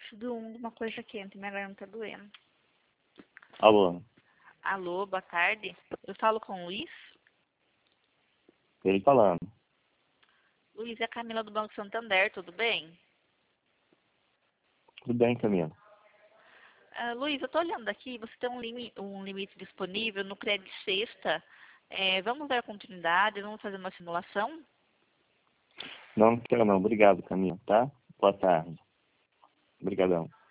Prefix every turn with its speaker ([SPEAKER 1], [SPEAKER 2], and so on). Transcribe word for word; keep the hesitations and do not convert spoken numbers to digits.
[SPEAKER 1] Preciso de um- uma coisa quente, minha garganta tá doendo.
[SPEAKER 2] Alô,
[SPEAKER 1] Alô, boa tarde. Eu falo com o Luiz.
[SPEAKER 2] ele falando.
[SPEAKER 1] Luiz, é a Camila do Banco Santander, tudo bem?
[SPEAKER 2] Tudo bem, Camila?
[SPEAKER 1] Ah, Luiz, eu tô olhando aqui, você tem um, limi- um limite disponível no crédito sexta. É, vamos dar continuidade, vamos fazer uma simulação?
[SPEAKER 2] Não quero não. Obrigado, Camila, tá? Boa tarde. Obrigadão.